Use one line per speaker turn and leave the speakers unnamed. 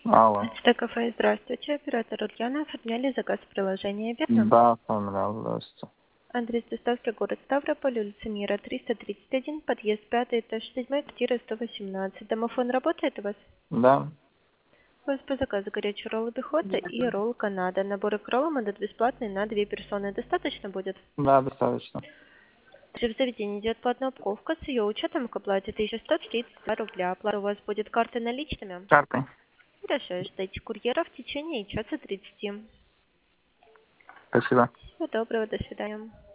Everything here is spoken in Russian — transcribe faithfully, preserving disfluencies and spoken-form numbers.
Алло.
Это кафе, здравствуйте. Оператор Ульяна. Оформляли заказ в приложении, верно?
Да, оформлял, здравствуйте.
Адрес доставки город Ставрополь, улица Мира, триста тридцать один, подъезд пятый, этаж седьмой, квартира сто восемнадцать. Домофон работает у вас?
Да?
У вас по заказу горячие роллы пехота и ролл Канада. Наборы к роллам идут бесплатные на две персоны. Достаточно будет?
Да, достаточно.
Также в заведении идет платная упаковка с ее учетом к оплате тысяча сто тридцать два рубля. Оплата у вас будет картой наличными?
Картой.
Хорошо, ждите курьера в течение часа тридцати.
Спасибо.
Всего доброго, до свидания.